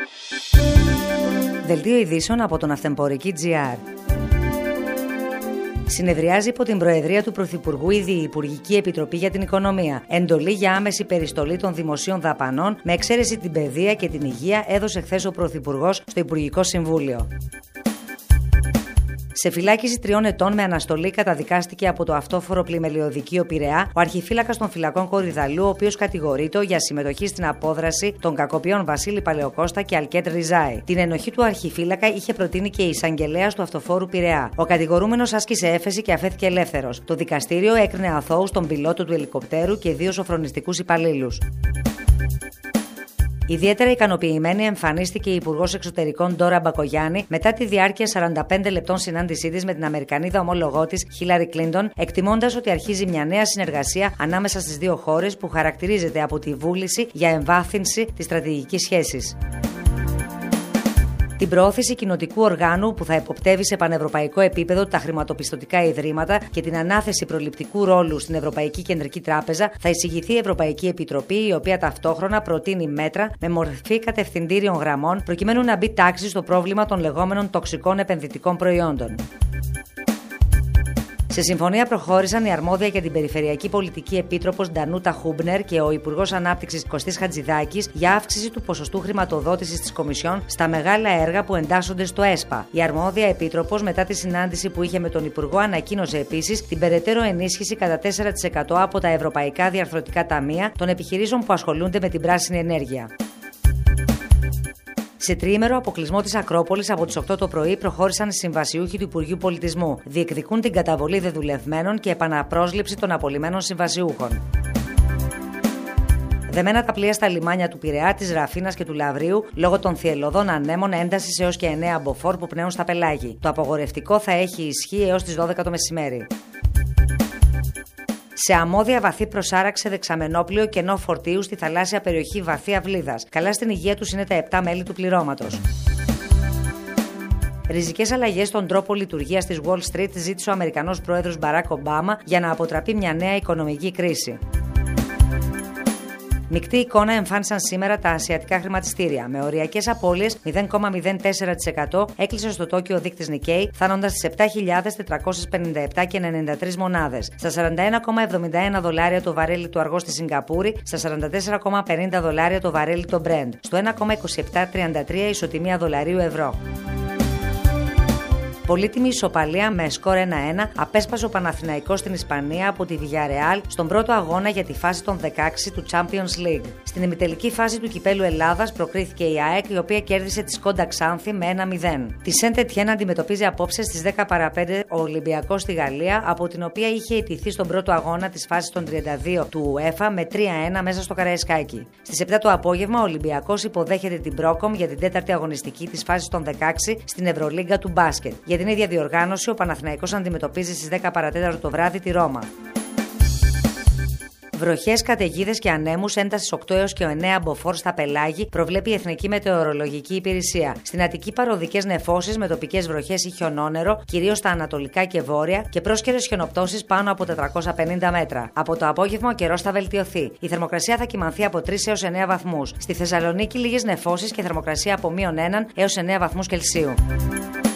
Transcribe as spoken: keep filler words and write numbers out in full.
Δελτίο ειδήσεων από τον Αυτεμπορική τζι αρ. Συνεδριάζει υπό την Προεδρία του Πρωθυπουργού η Διυπουργική Επιτροπή για την Οικονομία. Εντολή για άμεση περιστολή των δημοσίων δαπανών, με εξαίρεση την παιδεία και την υγεία, έδωσε χθες ο Πρωθυπουργός στο Υπουργικό Συμβούλιο. Σε φυλάκιση τριών ετών με αναστολή καταδικάστηκε από το αυτόφορο πλημελιωδικείο Πειραιά ο αρχιφύλακας των φυλακών Κορυδαλλού, ο οποίος κατηγορείται για συμμετοχή στην απόδραση των κακοποιών Βασίλη Παλαιοκώστα και Αλκέτ Ριζάη. Την ενοχή του αρχιφύλακα είχε προτείνει και η εισαγγελέας του αυτοφόρου Πειραιά. Ο κατηγορούμενος άσκησε έφεση και αφέθηκε ελεύθερος. Το δικαστήριο έκρινε αθώους τον πιλότο του ελικοπτέρου και δύο σοφρονιστικούς υπαλλήλους. Ιδιαίτερα ικανοποιημένη εμφανίστηκε η Υπουργός Εξωτερικών Ντόρα Μπακογιάννη μετά τη διάρκεια σαράντα πέντε λεπτών συνάντησή της με την Αμερικανίδα ομόλογό της Χίλαρη Κλίντον, εκτιμώντας ότι αρχίζει μια νέα συνεργασία ανάμεσα στις δύο χώρες που χαρακτηρίζεται από τη βούληση για εμβάθυνση της στρατηγικής σχέσης. Την προώθηση κοινοτικού οργάνου που θα εποπτεύει σε πανευρωπαϊκό επίπεδο τα χρηματοπιστωτικά ιδρύματα και την ανάθεση προληπτικού ρόλου στην Ευρωπαϊκή Κεντρική Τράπεζα θα εισηγηθεί η Ευρωπαϊκή Επιτροπή, η οποία ταυτόχρονα προτείνει μέτρα με μορφή κατευθυντήριων γραμμών προκειμένου να μπει τάξη στο πρόβλημα των λεγόμενων τοξικών επενδυτικών προϊόντων. Σε συμφωνία προχώρησαν η αρμόδια για την Περιφερειακή Πολιτική Επίτροπος Ντανούτα Χούμπνερ και ο Υπουργός Ανάπτυξης Κωστής Χατζηδάκης για αύξηση του ποσοστού χρηματοδότησης της Κομισιόν στα μεγάλα έργα που εντάσσονται στο ΕΣΠΑ. Η αρμόδια Επίτροπος, μετά τη συνάντηση που είχε με τον Υπουργό, ανακοίνωσε επίσης την περαιτέρω ενίσχυση κατά τέσσερα τοις εκατό από τα Ευρωπαϊκά Διαρθρωτικά Ταμεία των επιχειρήσεων που ασχολούνται με την πράσινη ενέργεια. Σε τριήμερο αποκλεισμό της Ακρόπολης από τις οκτώ το πρωί προχώρησαν οι συμβασιούχοι του Υπουργείου Πολιτισμού. Διεκδικούν την καταβολή δεδουλευμένων και επαναπρόσληψη των απολυμμένων συμβασιούχων. Δεμένα τα πλοία στα λιμάνια του Πειραιά, της Ραφίνας και του Λαυρίου λόγω των θυελλωδών ανέμων έντασης έως και εννέα μποφόρ που πνέουν στα πελάγη. Το απογορευτικό θα έχει ισχύ έως τις δώδεκα το μεσημέρι. Σε αμμώδια βαθύ προσάραξε δεξαμενόπλοιο κενό φορτίου στη θαλάσσια περιοχή Βαθύ Αυλίδας. Καλά στην υγεία τους είναι τα επτά μέλη του πληρώματος. Ριζικές αλλαγές στον τρόπο λειτουργίας της Wall Street ζήτησε ο Αμερικανός πρόεδρος Μπαράκ Ομπάμα για να αποτραπεί μια νέα οικονομική κρίση. Μεικτή εικόνα εμφάνισαν σήμερα τα ασιατικά χρηματιστήρια. Με οριακές απώλειες μηδέν κόμμα μηδέν τέσσερα τοις εκατό έκλεισε στο Τόκιο ο δείκτης Nikkei, φτάνοντας στις επτά χιλιάδες τετρακόσιες πενήντα επτά κόμμα ενενήντα τρεις μονάδες. Στα σαράντα ένα κόμμα εβδομήντα ένα δολάρια το βαρέλι του αργό στη Σιγκαπούρη, στα σαράντα τέσσερα κόμμα πενήντα δολάρια το βαρέλι το Brent, στο ένα κόμμα είκοσι επτά τριάντα τρία ισοτιμία δολαρίου ευρώ. Πολύτιμη ισοπαλία με σκορ ένα ένα απέσπασε ο Παναθηναϊκός στην Ισπανία από τη Villarreal στον πρώτο αγώνα για τη φάση των δεκαέξι του Champions League. Στην ημιτελική φάση του Κυπέλλου Ελλάδας προκρίθηκε η ΑΕΚ, η οποία κέρδισε τη Σκόντα Ξάνθη με ένα μηδέν. Τη Σεντ Ετιέν αντιμετωπίζει απόψε στις δέκα παρά πέντε ο Ολυμπιακός στη Γαλλία, από την οποία είχε ιτηθεί στον πρώτο αγώνα της φάσης των τριάντα δύο του UEFA με τρία ένα μέσα στο Καραϊσκάκι. Στις επτά το απόγευμα ο Ολυμπιακός υποδέχεται την Πρόκομ για την τέταρτη αγωνιστική της φάσης των δεκαέξι στην Ευρωλίγκα του μπάσκετ. Για την ίδια διοργάνωση, ο Παναθηναϊκός αντιμετωπίζει στις δέκα παρά τέταρτο το βράδυ τη Ρώμα. Βροχές, καταιγίδες και ανέμους έντασης οκτώ έως και εννέα μποφόρ στα πελάγη προβλέπει η Εθνική Μετεωρολογική Υπηρεσία. Στην Αττική παροδικές νεφώσεις με τοπικές βροχές ή χιονόνερο, κυρίως στα ανατολικά και βόρεια, και πρόσκαιρες χιονοπτώσεις πάνω από τετρακόσια πενήντα μέτρα. Από το απόγευμα ο καιρός θα βελτιωθεί. Η θερμοκρασία θα κυμανθεί από τρεις έως εννέα βαθμούς. Στη Θεσσαλονίκη λίγες νεφώσεις και θερμοκρασία από μείον ένα έως εννέα βαθμούς Κελσίου.